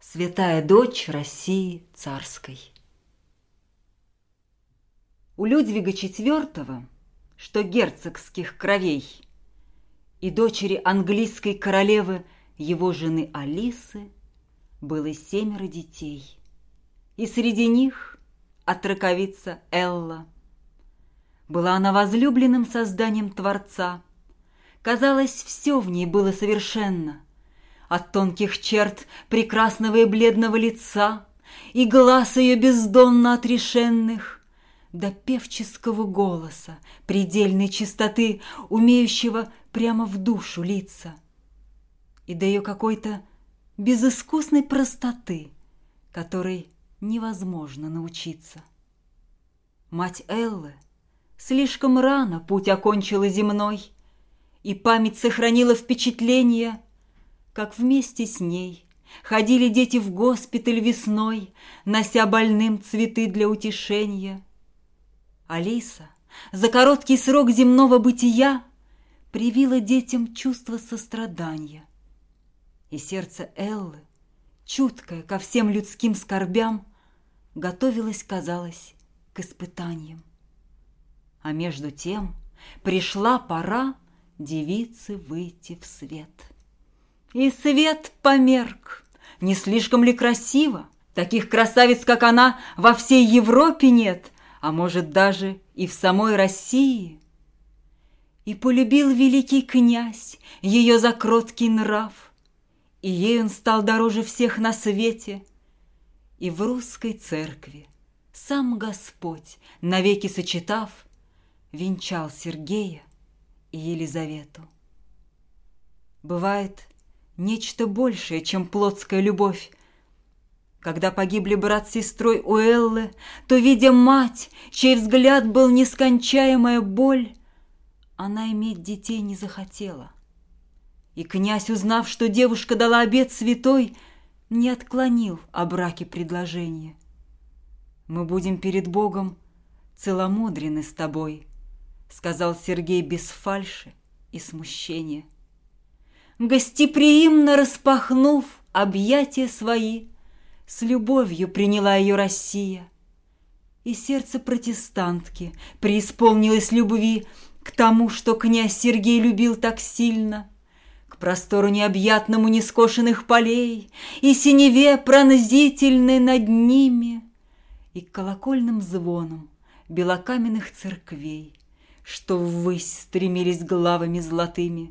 Святая дочь России царской. У Людвига IV, что герцогских кровей, и дочери английской королевы, его жены Алисы, было 7 детей, и среди них отроковица Элла. Была она возлюбленным созданием Творца. Казалось, все в ней было совершенно. От тонких черт прекрасного и бледного лица и глаз ее бездонно отрешенных до певческого голоса предельной чистоты, умеющего прямо в душу литься, и до ее какой-то безыскусной простоты, которой невозможно научиться. Мать Эллы слишком рано путь окончила земной, и память сохранила впечатление, как вместе с ней ходили дети в госпиталь весной, нося больным цветы для утешения. Алиса за короткий срок земного бытия привила детям чувство сострадания, и сердце Эллы, чуткое ко всем людским скорбям, готовилось, казалось, к испытаниям. А между тем пришла пора девице выйти в свет. И свет померк. Не слишком ли красиво? Таких красавиц, как она, во всей Европе нет, а может, даже и в самой России. И полюбил великий князь ее за кроткий нрав, и ей он стал дороже всех на свете. И в русской церкви сам Господь, навеки сочетав, венчал Сергея и Елизавету. Бывает нечто большее, чем плотская любовь. Когда погибли брат с сестрой у Эллы, то, видя мать, чей взгляд был нескончаемая боль, она иметь детей не захотела. И князь, узнав, что девушка дала обет святой, не отклонил о браке предложение. «Мы будем перед Богом целомудрены с тобой», — сказал Сергей без фальши и смущения. Гостеприимно распахнув объятия свои, с любовью приняла ее Россия. И сердце протестантки преисполнилось любви к тому, что князь Сергей любил так сильно, к простору необъятному нескошенных полей и синеве пронзительной над ними, и к колокольным звонам белокаменных церквей, что ввысь стремились главами золотыми.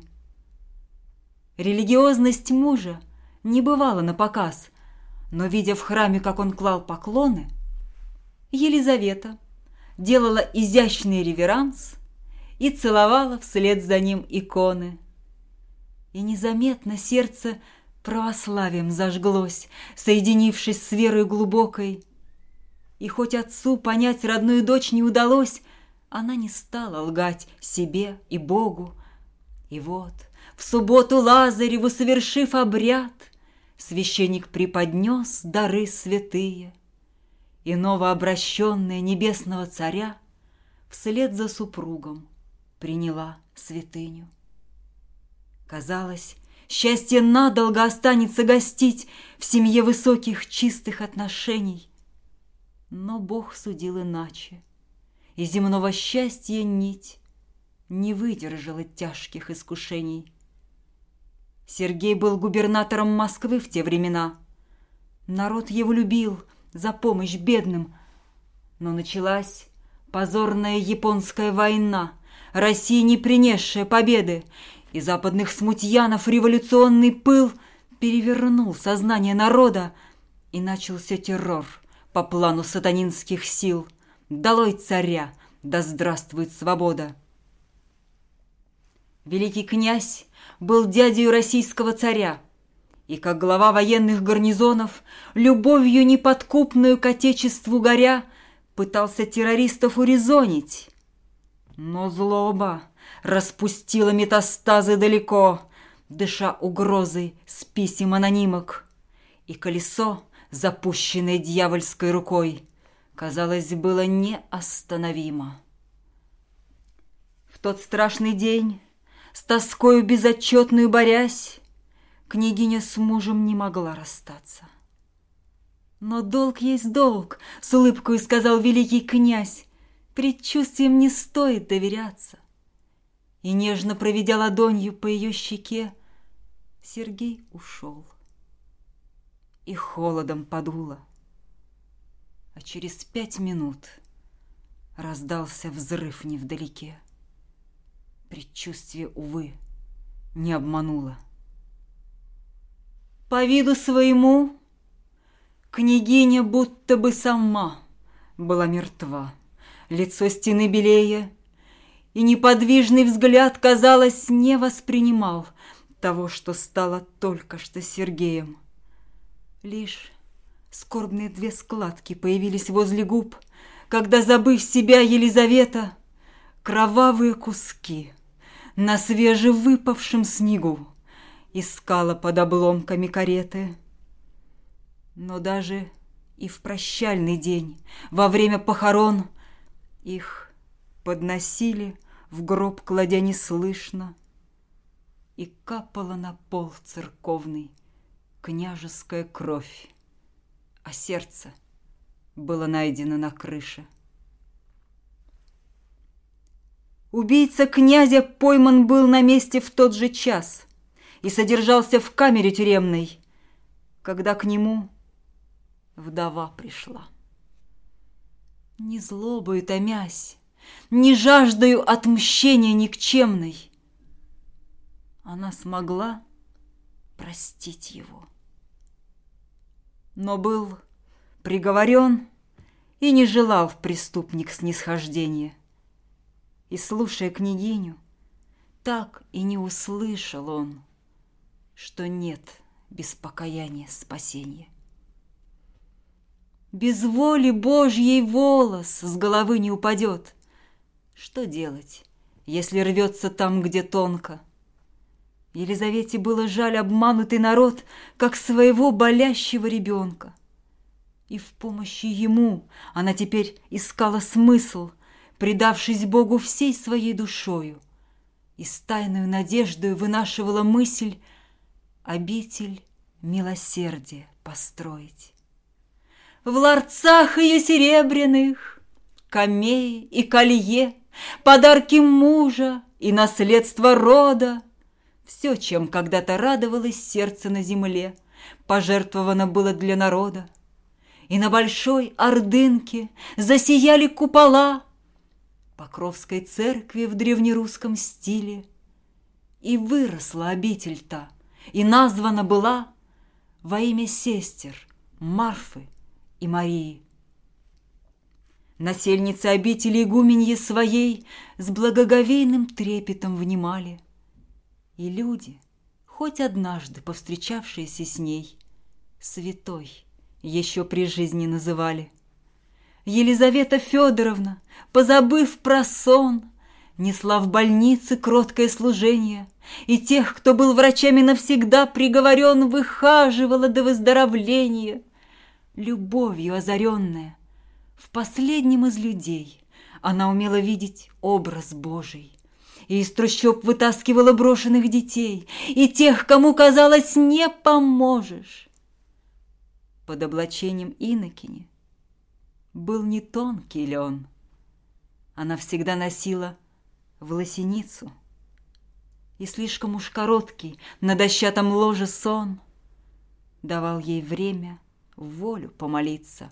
Религиозность мужа не бывала напоказ, но, видя в храме, как он клал поклоны, Елизавета делала изящный реверанс и целовала вслед за ним иконы. И незаметно сердце православием зажглось, соединившись с верой глубокой. И хоть отцу понять родную дочь не удалось, она не стала лгать себе и Богу. И вот в субботу Лазареву, совершив обряд, священник преподнес дары святые, и новообращенная небесного царя вслед за супругом приняла святыню. Казалось, счастье надолго останется гостить в семье высоких чистых отношений, но Бог судил иначе, и земного счастья нить не выдержала тяжких искушений. Сергей был губернатором Москвы в те времена. Народ его любил за помощь бедным, но началась позорная японская война, России не принесшая победы, и западных смутьянов революционный пыл перевернул сознание народа, и начался террор по плану сатанинских сил. Долой царя, да здравствует свобода! Великий князь был дядею российского царя, и, как глава военных гарнизонов, любовью неподкупную к отечеству горя, пытался террористов урезонить. Но злоба распустила метастазы далеко, дыша угрозой с писем анонимок, и колесо, запущенное дьявольской рукой, казалось, было неостановимо. В тот страшный день, с тоскою безотчетную борясь, княгиня с мужем не могла расстаться. Но долг есть долг, с улыбкой сказал великий князь. Предчувствиям не стоит доверяться. И нежно проведя ладонью по ее щеке, Сергей ушел. И холодом подуло. А через 5 минут раздался взрыв невдалеке. Предчувствие, увы, не обмануло. По виду своему княгиня будто бы сама была мертва. Лицо стены белее, и неподвижный взгляд, казалось, не воспринимал того, что стало только что Сергеем. Лишь скорбные 2 складки появились возле губ, когда, забыв себя, Елизавета кровавые куски на свежевыпавшем снегу искала под обломками кареты. Но даже и в прощальный день, во время похорон, их подносили, в гроб кладя неслышно, и капала на пол церковный княжеская кровь, а сердце было найдено на крыше. Убийца князя пойман был на месте в тот же час и содержался в камере тюремной, когда к нему вдова пришла. Не злобою томясь, не жаждою отмщения никчемной, она смогла простить его. Но был приговорен и не желал преступник снисхождения. И, слушая княгиню, так и не услышал он, что нет без покаяния спасения. Без воли Божьей волос с головы не упадет. Что делать, если рвется там, где тонко? Елизавете было жаль обманутый народ, как своего болящего ребенка. И в помощи ему она теперь искала смысл, предавшись Богу всей своей душою, и с тайною надеждою вынашивала мысль обитель милосердия построить. В ларцах ее серебряных камеи и колье, подарки мужа и наследство рода, все, чем когда-то радовалось сердце на земле, пожертвовано было для народа. И на большой ордынке засияли купола Покровской церкви в древнерусском стиле. И выросла обитель та, и названа была во имя сестер Марфы и Марии. Насельницы обители игуменьи своей с благоговейным трепетом внимали, и люди, хоть однажды повстречавшиеся с ней, святой еще при жизни называли. Елизавета Федоровна, позабыв про сон, несла в больнице кроткое служение, и тех, кто был врачами навсегда приговорен, выхаживала до выздоровления. Любовью озаренная, в последнем из людей она умела видеть образ Божий, и из трущоб вытаскивала брошенных детей и тех, кому, казалось, не поможешь. Под облачением инокини был не тонкий лен. Она всегда носила власеницу, и слишком уж короткий на дощатом ложе сон давал ей время в волю помолиться.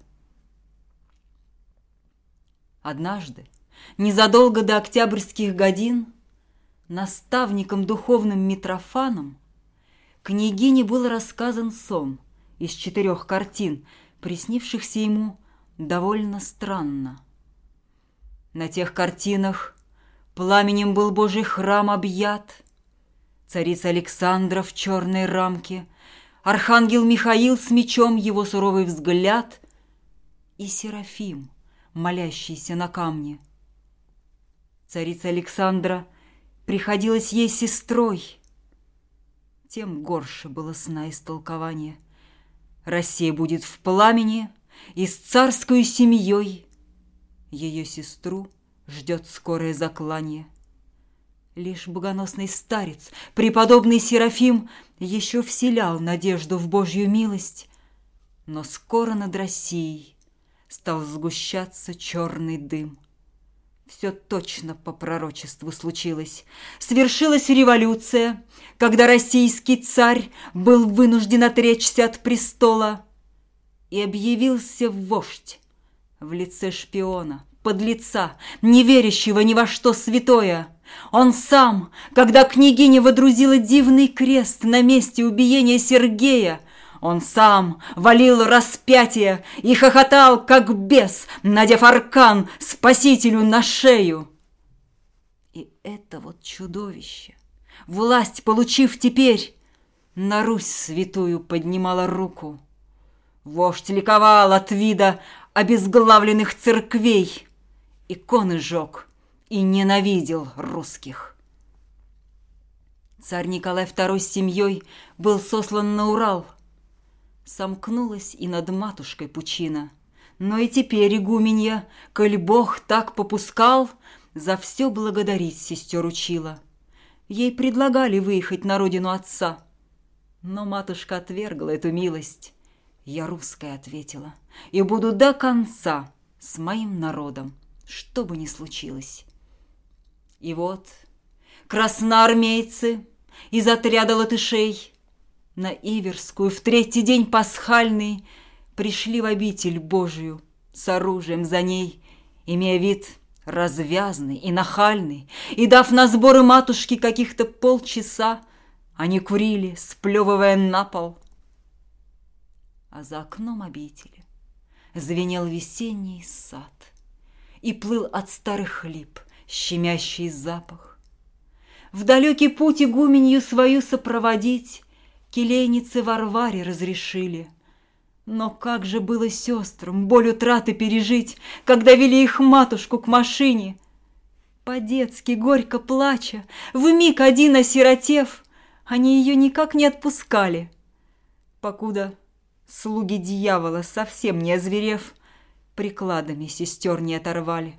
Однажды, незадолго до октябрьских годин, наставником духовным Митрофаном княгине был рассказан сон из 4 картин, приснившихся ему довольно странно. На тех картинах пламенем был Божий храм объят, царица Александра в черной рамке, архангел Михаил с мечом, его суровый взгляд и Серафим, молящийся на камне. Царица Александра приходилась ей сестрой. Тем горше было сна истолкования. Россия будет в пламени, и с царскою семьей ее сестру ждет скорое заклание. Лишь богоносный старец, преподобный Серафим, еще вселял надежду в Божью милость, Но скоро над Россией стал сгущаться черный дым. Все точно по пророчеству случилось. Свершилась революция, когда российский царь был вынужден отречься от престола, и объявился вождь в лице шпиона, подлеца, не верящего ни во что святое. Он сам, когда княгиня водрузила дивный крест на месте убиения Сергея, он сам валил распятие и хохотал, как бес, надев аркан спасителю на шею. И это вот чудовище, власть получив теперь, на Русь святую поднимала руку. Вождь ликовал от вида обезглавленных церквей, иконы жег и ненавидел русских. Царь Николай II с семьей был сослан на Урал. Сомкнулась и над матушкой пучина. Но и теперь игуменья, коль Бог так попускал, за все благодарить сестер учила. Ей предлагали выехать на родину отца, но матушка отвергла эту милость. Я русская, ответила, и буду до конца с моим народом, что бы ни случилось. И вот красноармейцы из отряда латышей на Иверскую в третий день пасхальный пришли в обитель Божию с оружием за ней, имея вид развязный и нахальный, и, дав на сборы матушки каких-то полчаса, они курили, сплевывая на пол. А за окном обители звенел весенний сад, и плыл от старых лип щемящий запах. В далекий путь игуменью свою сопроводить келейницы Варваре разрешили. Но как же было сестрам боль утраты пережить, когда вели их матушку к машине? По-детски, горько плача, вмиг один осиротев, они ее никак не отпускали, покуда слуги дьявола, совсем не озверев, прикладами сестер не оторвали.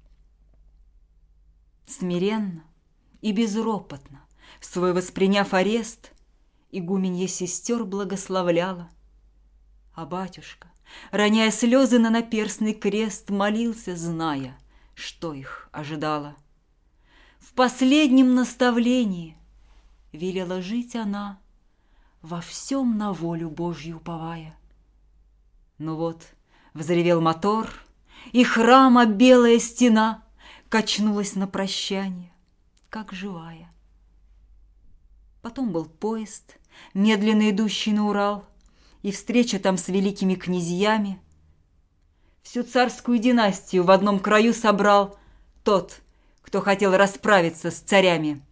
Смиренно и безропотно, свой восприняв арест, игуменья сестер благословляла, а батюшка, роняя слезы на наперстный крест, молился, зная, что их ожидало. В последнем наставлении велела жить она, во всем на волю Божью уповая. Но вот взревел мотор, и храма белая стена качнулась на прощание, как живая. Потом был поезд, медленно идущий на Урал, и встреча там с великими князьями. Всю царскую династию в одном краю собрал тот, кто хотел расправиться с царями.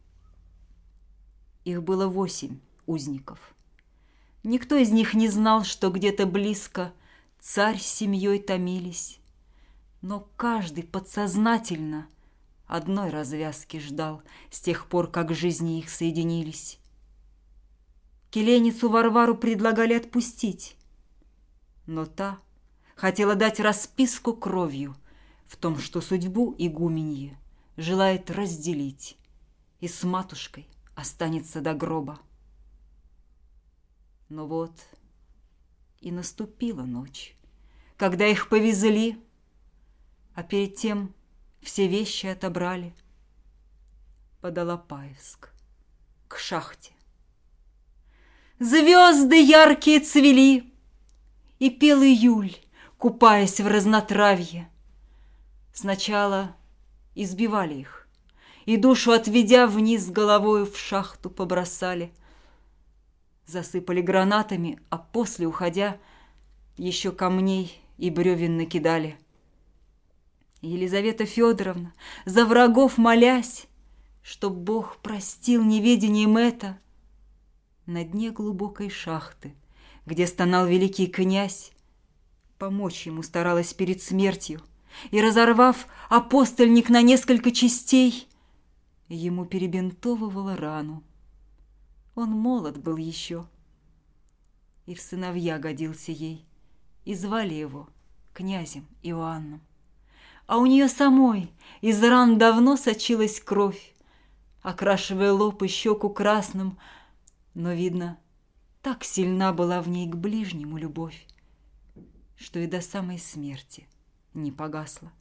Их было 8 узников. Никто из них не знал, что где-то близко царь с семьей томились, но каждый подсознательно одной развязки ждал с тех пор, как жизни их соединились. Келейницу Варвару предлагали отпустить, но та хотела дать расписку кровью в том, что судьбу игуменьи желает разделить и с матушкой останется до гроба. Но вот и наступила ночь, когда их повезли, а перед тем все вещи отобрали под Алапаевск, к шахте. Звезды яркие цвели, и пел июль, купаясь в разнотравье. Сначала избивали их, и душу, отведя вниз головою, в шахту побросали. Засыпали гранатами, а после, уходя, еще камней и бревен накидали. Елизавета Федоровна, за врагов молясь, чтоб Бог простил неведением это, на дне глубокой шахты, где стонал великий князь, помочь ему старалась перед смертью, и, разорвав апостольник на несколько частей, ему перебинтовывала рану. Он молод был еще, и в сыновья годился ей, и звали его князем Иоанном. А у нее самой из ран давно сочилась кровь, окрашивая лоб и щеку красным, но, видно, Так сильна была в ней к ближнему любовь, что и до самой смерти не погасла.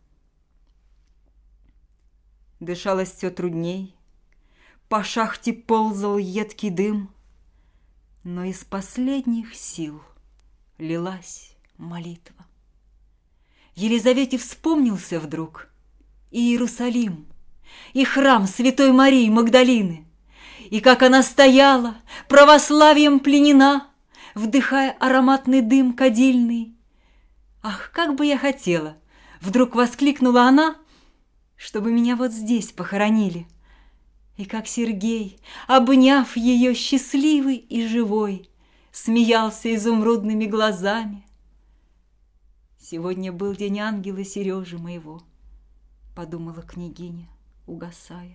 Дышалось все трудней, по шахте ползал едкий дым, но из последних сил лилась молитва. Елизавете вспомнился вдруг и Иерусалим, и храм Святой Марии Магдалины, и как она стояла, православием пленена, вдыхая ароматный дым кадильный. «Ах, как бы я хотела!» — вдруг воскликнула она, «чтобы меня вот здесь похоронили». И как Сергей, обняв ее счастливый и живой, смеялся изумрудными глазами. «Сегодня был день ангела Сережи моего», — подумала княгиня, угасая.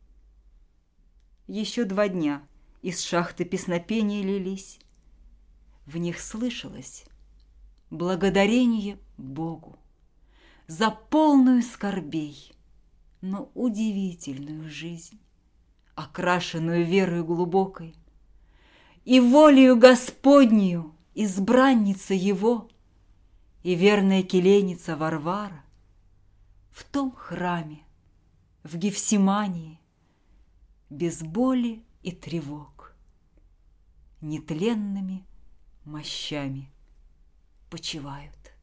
Еще 2 дня из шахты песнопения лились. В них слышалось благодарение Богу за полную скорбей, но удивительную жизнь, окрашенную верою глубокой, и волею Господнею избранница его и верная келейница Варвара в том храме, в Гефсимании, без боли и тревог, нетленными мощами почивают.